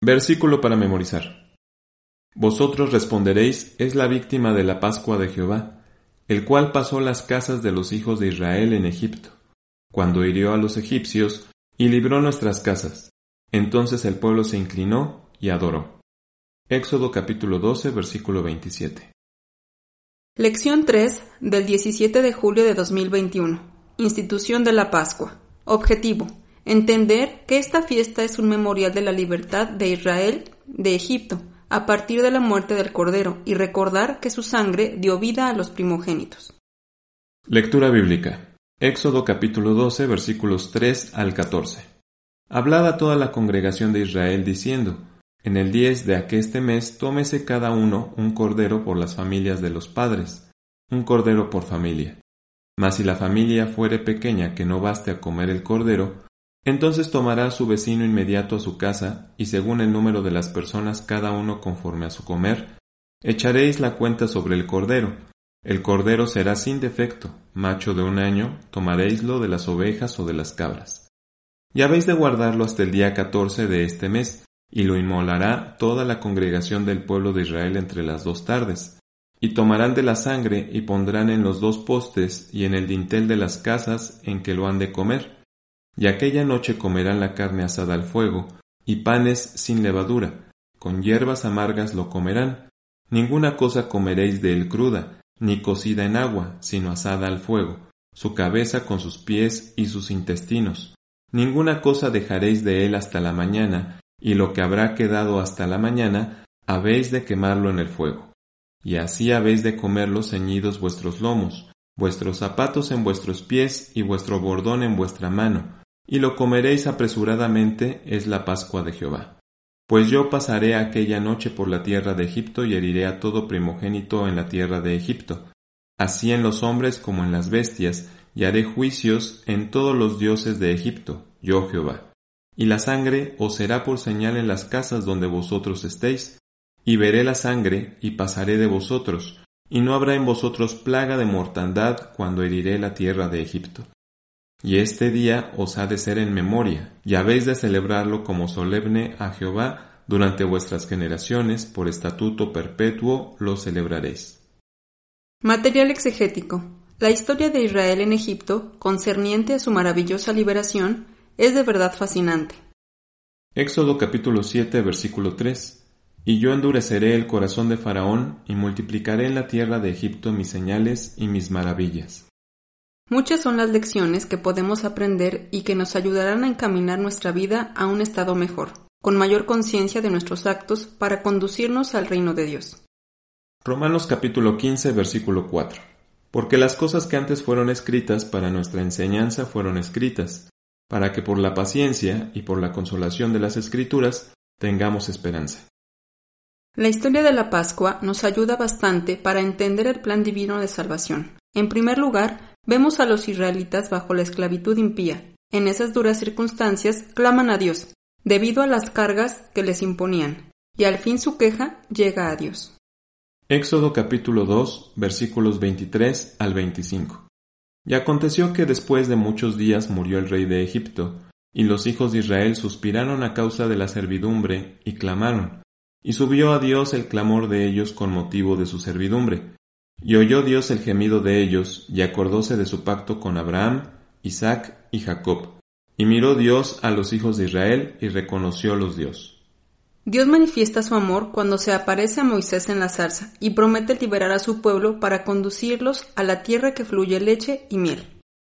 Versículo para memorizar. Vosotros responderéis, es la víctima de la Pascua de Jehová, el cual pasó las casas de los hijos de Israel en Egipto, cuando hirió a los egipcios y libró nuestras casas. Entonces el pueblo se inclinó y adoró. Éxodo capítulo 12, versículo 27. Lección 3 del 17 de julio de 2021. Institución de la Pascua. Objetivo: entender que esta fiesta es un memorial de la libertad de Israel de Egipto a partir de la muerte del Cordero y recordar que su sangre dio vida a los primogénitos. Lectura bíblica. Éxodo capítulo 12, versículos 3 al 14. Hablad a toda la congregación de Israel diciendo: en el 10 de aqueste mes tómese cada uno un cordero por las familias de los padres, un cordero por familia. Mas si la familia fuere pequeña que no baste a comer el cordero, entonces tomará a su vecino inmediato a su casa, y según el número de las personas cada uno conforme a su comer, echaréis la cuenta sobre el cordero. El cordero será sin defecto, macho de 1 año, tomaréislo de las ovejas o de las cabras. Y habéis de guardarlo hasta el día 14 de este mes, y lo inmolará toda la congregación del pueblo de Israel entre las 2 tardes. Y tomarán de la sangre y pondrán en los 2 postes y en el dintel de las casas en que lo han de comer. Y aquella noche comerán la carne asada al fuego, y panes sin levadura, con hierbas amargas lo comerán. Ninguna cosa comeréis de él cruda, ni cocida en agua, sino asada al fuego, su cabeza con sus pies y sus intestinos. Ninguna cosa dejaréis de él hasta la mañana, y lo que habrá quedado hasta la mañana, habéis de quemarlo en el fuego. Y así habéis de comerlo ceñidos vuestros lomos, vuestros zapatos en vuestros pies y vuestro bordón en vuestra mano, y lo comeréis apresuradamente, es la Pascua de Jehová. Pues yo pasaré aquella noche por la tierra de Egipto y heriré a todo primogénito en la tierra de Egipto, así en los hombres como en las bestias, y haré juicios en todos los dioses de Egipto, yo Jehová. Y la sangre os será por señal en las casas donde vosotros estéis, y veré la sangre, y pasaré de vosotros, y no habrá en vosotros plaga de mortandad cuando heriré la tierra de Egipto. Y este día os ha de ser en memoria, y habéis de celebrarlo como solemne a Jehová durante vuestras generaciones, por estatuto perpetuo lo celebraréis. Material exegético. La historia de Israel en Egipto, concerniente a su maravillosa liberación, es de verdad fascinante. Éxodo capítulo 7, versículo 3. Y yo endureceré el corazón de Faraón, y multiplicaré en la tierra de Egipto mis señales y mis maravillas. Muchas son las lecciones que podemos aprender y que nos ayudarán a encaminar nuestra vida a un estado mejor, con mayor conciencia de nuestros actos para conducirnos al reino de Dios. Romanos capítulo 15, versículo 4. Porque las cosas que antes fueron escritas para nuestra enseñanza fueron escritas, para que por la paciencia y por la consolación de las Escrituras tengamos esperanza. La historia de la Pascua nos ayuda bastante para entender el plan divino de salvación. En primer lugar, vemos a los israelitas bajo la esclavitud impía. En esas duras circunstancias claman a Dios, debido a las cargas que les imponían, y al fin su queja llega a Dios. Éxodo capítulo 2, versículos 23 al 25. Y aconteció que después de muchos días murió el rey de Egipto, y los hijos de Israel suspiraron a causa de la servidumbre, y clamaron. Y subió a Dios el clamor de ellos con motivo de su servidumbre. Y oyó Dios el gemido de ellos, y acordóse de su pacto con Abraham, Isaac y Jacob. Y miró Dios a los hijos de Israel, y reconociólos Dios. Dios manifiesta su amor cuando se aparece a Moisés en la zarza y promete liberar a su pueblo para conducirlos a la tierra que fluye leche y miel.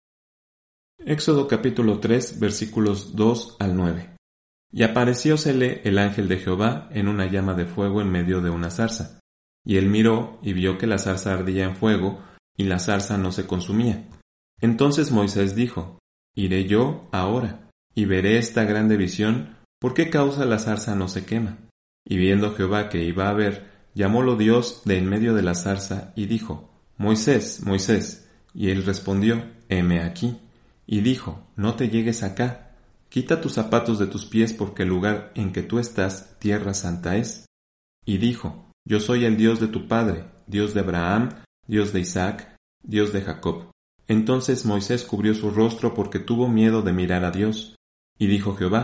Éxodo capítulo 3, versículos 2 al 9. Y apareciósele el ángel de Jehová en una llama de fuego en medio de una zarza. Y él miró y vio que la zarza ardía en fuego, y la zarza no se consumía. Entonces Moisés dijo: Iré yo ahora, y veré esta grande visión, ¿por qué causa la zarza no se quema? Y viendo Jehová que iba a ver, llamólo Dios de en medio de la zarza, y dijo: Moisés, Moisés. Y él respondió: heme aquí. Y dijo: no te llegues acá, quita tus zapatos de tus pies, porque el lugar en que tú estás, tierra santa es. Y dijo: yo soy el Dios de tu padre, Dios de Abraham, Dios de Isaac, Dios de Jacob. Entonces Moisés cubrió su rostro porque tuvo miedo de mirar a Dios. Y dijo Jehová: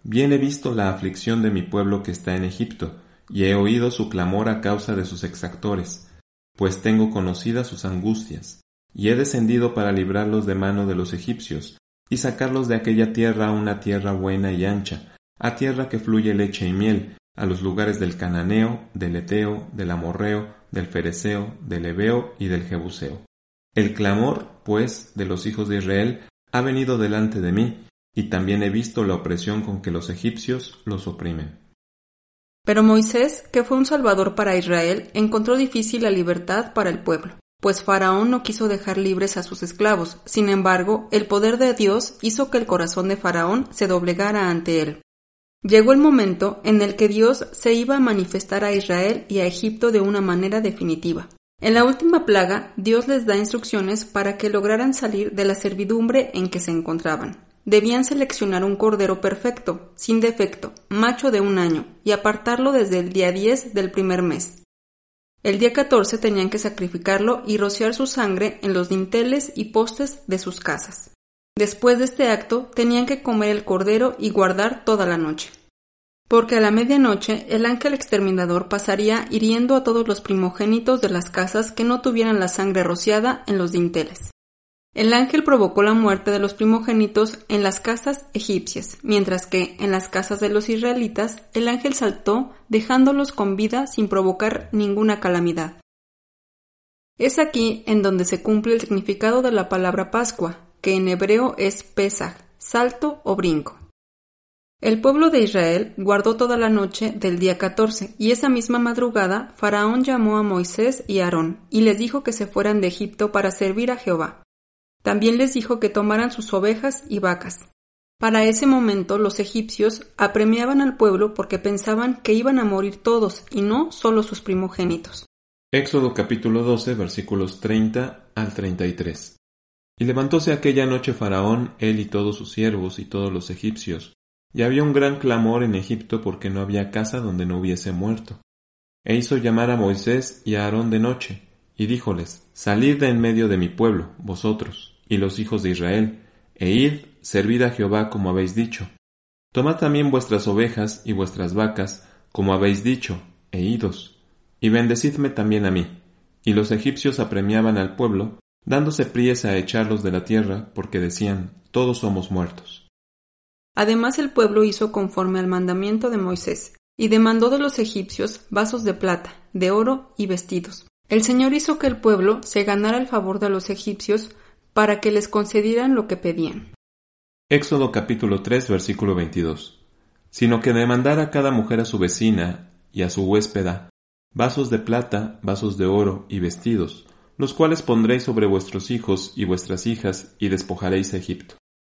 bien he visto la aflicción de mi pueblo que está en Egipto, y he oído su clamor a causa de sus exactores, pues tengo conocidas sus angustias, y he descendido para librarlos de mano de los egipcios, y sacarlos de aquella tierra a una tierra buena y ancha, a tierra que fluye leche y miel, a los lugares del Cananeo, del Eteo, del Amorreo, del Fereceo, del Heveo y del Jebuseo. El clamor, pues, de los hijos de Israel ha venido delante de mí, y también he visto la opresión con que los egipcios los oprimen. Pero Moisés, que fue un salvador para Israel, encontró difícil la libertad para el pueblo, pues Faraón no quiso dejar libres a sus esclavos. Sin embargo, el poder de Dios hizo que el corazón de Faraón se doblegara ante él. Llegó el momento en el que Dios se iba a manifestar a Israel y a Egipto de una manera definitiva. En la última plaga, Dios les da instrucciones para que lograran salir de la servidumbre en que se encontraban. Debían seleccionar un cordero perfecto, sin defecto, macho de 1 año, y apartarlo desde el día 10 del primer mes. El día 14 tenían que sacrificarlo y rociar su sangre en los dinteles y postes de sus casas. Después de este acto, tenían que comer el cordero y guardar toda la noche. Porque a la medianoche el ángel exterminador pasaría hiriendo a todos los primogénitos de las casas que no tuvieran la sangre rociada en los dinteles. El ángel provocó la muerte de los primogénitos en las casas egipcias, mientras que en las casas de los israelitas el ángel saltó dejándolos con vida sin provocar ninguna calamidad. Es aquí en donde se cumple el significado de la palabra Pascua, que en hebreo es Pesaj, salto o brinco. El pueblo de Israel guardó toda la noche del día 14, y esa misma madrugada Faraón llamó a Moisés y a Aarón, y les dijo que se fueran de Egipto para servir a Jehová. También les dijo que tomaran sus ovejas y vacas. Para ese momento los egipcios apremiaban al pueblo porque pensaban que iban a morir todos, y no solo sus primogénitos. Éxodo capítulo 12, versículos 30 al 33. Y levantóse aquella noche Faraón, él y todos sus siervos y todos los egipcios, y había un gran clamor en Egipto porque no había casa donde no hubiese muerto. E hizo llamar a Moisés y a Aarón de noche, y díjoles: Salid de en medio de mi pueblo, vosotros, y los hijos de Israel, e id, servid a Jehová como habéis dicho. Tomad también vuestras ovejas y vuestras vacas, como habéis dicho, e idos, y bendecidme también a mí. Y los egipcios apremiaban al pueblo, dándose priesa a echarlos de la tierra, porque decían: todos somos muertos. Además el pueblo hizo conforme al mandamiento de Moisés, y demandó de los egipcios vasos de plata, de oro y vestidos. El Señor hizo que el pueblo se ganara el favor de los egipcios para que les concedieran lo que pedían. Éxodo capítulo 3, versículo 22. Sino que demandara cada mujer a su vecina y a su huéspeda vasos de plata, vasos de oro y vestidos, los cuales pondréis sobre vuestros hijos y vuestras hijas, y despojaréis a Egipto.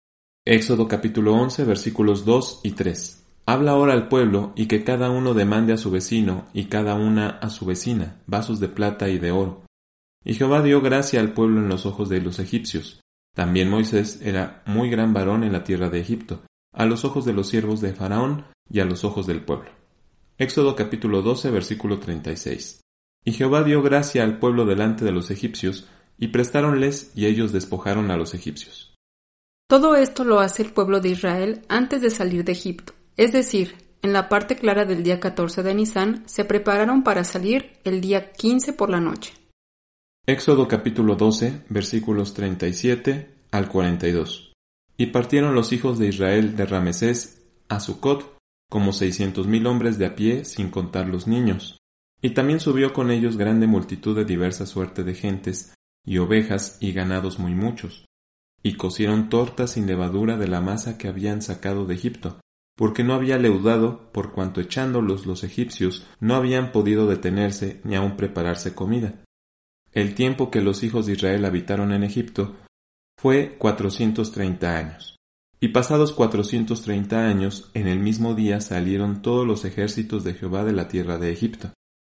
Éxodo capítulo 11, versículos 2 y 3. Habla ahora al pueblo, y que cada uno demande a su vecino, y cada una a su vecina, vasos de plata y de oro. Y Jehová dio gracia al pueblo en los ojos de los egipcios. También Moisés era muy gran varón en la tierra de Egipto, a los ojos de los siervos de Faraón y a los ojos del pueblo. Éxodo capítulo 12, versículo 36. Y Jehová dio gracia al pueblo delante de los egipcios, y prestáronles, y ellos despojaron a los egipcios. Todo esto lo hace el pueblo de Israel antes de salir de Egipto, es decir, en la parte clara del día 14 de Nisán se prepararon para salir el día 15 por la noche. Éxodo capítulo 12, versículos 37 al 42. Y partieron los hijos de Israel de Ramesés a Sucot, como 600,000 hombres de a pie, sin contar los niños. Y también subió con ellos grande multitud de diversa suerte de gentes, y ovejas y ganados muy muchos. Y cocieron tortas sin levadura de la masa que habían sacado de Egipto, porque no había leudado, por cuanto echándolos los egipcios no habían podido detenerse ni aun prepararse comida. El tiempo que los hijos de Israel habitaron en Egipto fue 430 años. Y pasados 430 años, en el mismo día salieron todos los ejércitos de Jehová de la tierra de Egipto.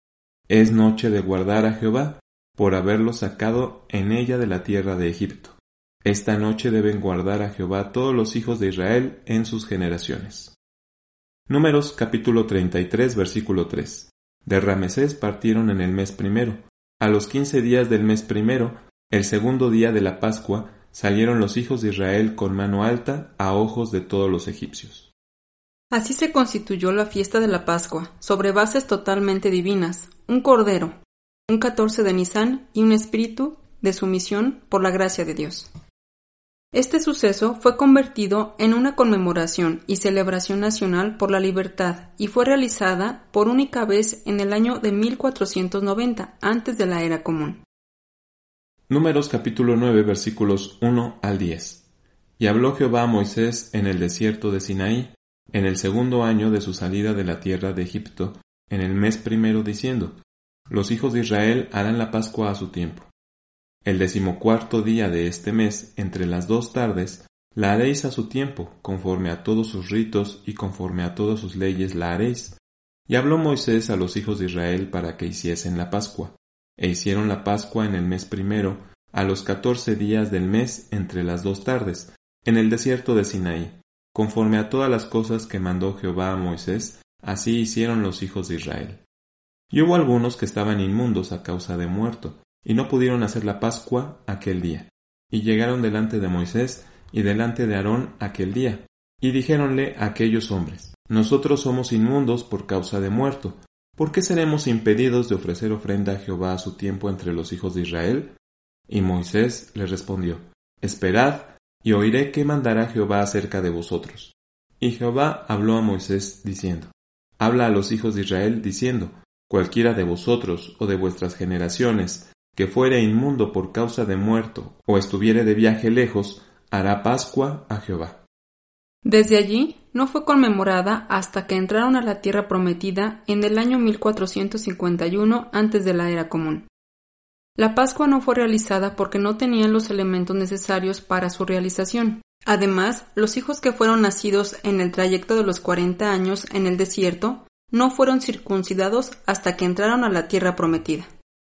Es noche de guardar a Jehová, por haberlo sacado en ella de la tierra de Egipto. Esta noche deben guardar a Jehová todos los hijos de Israel en sus generaciones. Números capítulo 33, versículo 3. De Ramesés partieron en el mes primero. A los 15 días del mes primero, el segundo día de la Pascua, salieron los hijos de Israel con mano alta a ojos de todos los egipcios. Así se constituyó la fiesta de la Pascua, sobre bases totalmente divinas, un cordero, un 14 de Nisán y un espíritu de sumisión por la gracia de Dios. Este suceso fue convertido en una conmemoración y celebración nacional por la libertad y fue realizada por única vez en el año de 1490, antes de la era común. Números capítulo 9 versículos 1 al 10. Y habló Jehová a Moisés en el desierto de Sinaí, en el 2º año de su salida de la tierra de Egipto, en el mes primero, diciendo: Los hijos de Israel harán la Pascua a su tiempo. El 14º día de este mes, entre las 2 tardes, la haréis a su tiempo, conforme a todos sus ritos y conforme a todas sus leyes la haréis. Y habló Moisés a los hijos de Israel para que hiciesen la Pascua. E hicieron la Pascua en el mes primero, a los 14 días del mes, entre las 2 tardes, en el desierto de Sinaí. Conforme a todas las cosas que mandó Jehová a Moisés, así hicieron los hijos de Israel. Y hubo algunos que estaban inmundos a causa de muerto, y no pudieron hacer la Pascua aquel día. Y llegaron delante de Moisés y delante de Aarón aquel día, y dijéronle a aquellos hombres: Nosotros somos inmundos por causa de muerto. ¿Por qué seremos impedidos de ofrecer ofrenda a Jehová a su tiempo entre los hijos de Israel? Y Moisés les respondió: Esperad, y oiré qué mandará Jehová acerca de vosotros. Y Jehová habló a Moisés diciendo: Habla a los hijos de Israel diciendo: Cualquiera de vosotros o de vuestras generaciones que fuere inmundo por causa de muerto o estuviere de viaje lejos, hará Pascua a Jehová. Desde allí no fue conmemorada hasta que entraron a la tierra prometida en el año 1451 antes de la era común. La Pascua no fue realizada porque no tenían los elementos necesarios para su realización. Además, los hijos que fueron nacidos en el trayecto de los 40 años en el desierto no fueron circuncidados hasta que entraron a la tierra prometida.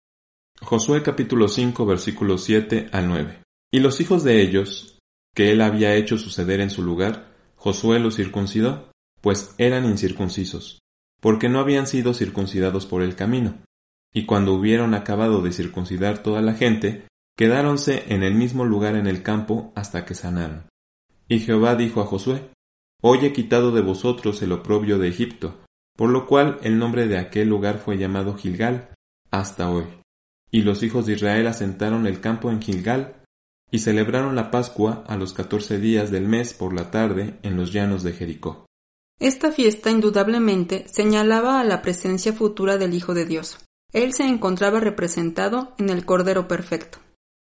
Josué capítulo 5 versículos 7 al 9. Y los hijos de ellos, que él había hecho suceder en su lugar, Josué los circuncidó, pues eran incircuncisos, porque no habían sido circuncidados por el camino. Y cuando hubieron acabado de circuncidar toda la gente, quedáronse en el mismo lugar en el campo hasta que sanaron. Y Jehová dijo a Josué: Hoy he quitado de vosotros el oprobio de Egipto, por lo cual el nombre de aquel lugar fue llamado Gilgal hasta hoy. Y los hijos de Israel asentaron el campo en Gilgal, y celebraron la Pascua a los 14 días del mes por la tarde en los llanos de Jericó. Esta fiesta indudablemente señalaba a la presencia futura del Hijo de Dios. Él se encontraba representado en el Cordero Perfecto.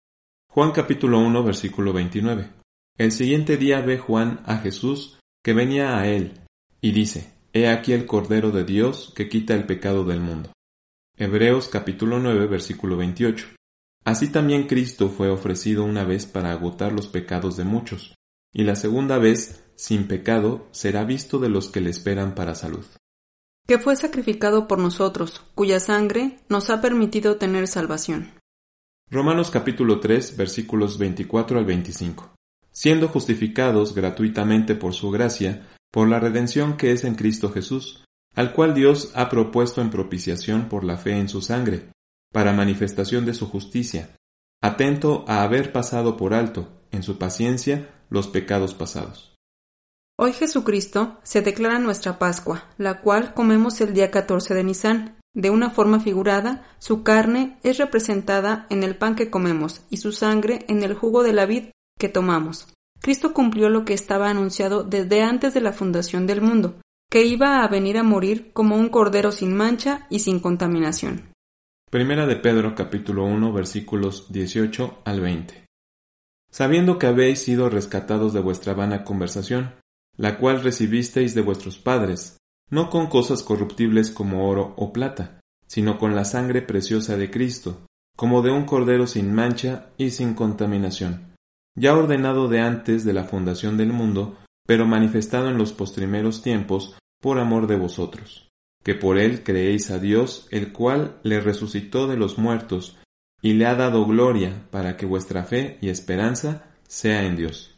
Juan capítulo 1 versículo 29. El siguiente día ve Juan a Jesús que venía a él, y dice: He aquí el Cordero de Dios que quita el pecado del mundo. Hebreos capítulo 9 versículo 28. Así también Cristo fue ofrecido una vez para agotar los pecados de muchos, y la segunda vez, sin pecado, será visto de los que le esperan para salud. Que fue sacrificado por nosotros, cuya sangre nos ha permitido tener salvación. Romanos capítulo 3 versículos 24 al 25. Siendo justificados gratuitamente por su gracia, por la redención que es en Cristo Jesús, al cual Dios ha propuesto en propiciación por la fe en su sangre, para manifestación de su justicia, atento a haber pasado por alto, en su paciencia, los pecados pasados. Hoy Jesucristo se declara nuestra Pascua, la cual comemos el día 14 de Nisán. De una forma figurada, su carne es representada en el pan que comemos y su sangre en el jugo de la vid que tomamos. Cristo cumplió lo que estaba anunciado desde antes de la fundación del mundo, que iba a venir a morir como un cordero sin mancha y sin contaminación. Primera de Pedro capítulo 1 versículos 18 al 20. Sabiendo que habéis sido rescatados de vuestra vana conversación, la cual recibisteis de vuestros padres, no con cosas corruptibles como oro o plata, sino con la sangre preciosa de Cristo, como de un cordero sin mancha y sin contaminación, ya ordenado de antes de la fundación del mundo, pero manifestado en los postrimeros tiempos por amor de vosotros, que por él creéis a Dios, el cual le resucitó de los muertos, y le ha dado gloria para que vuestra fe y esperanza sea en Dios.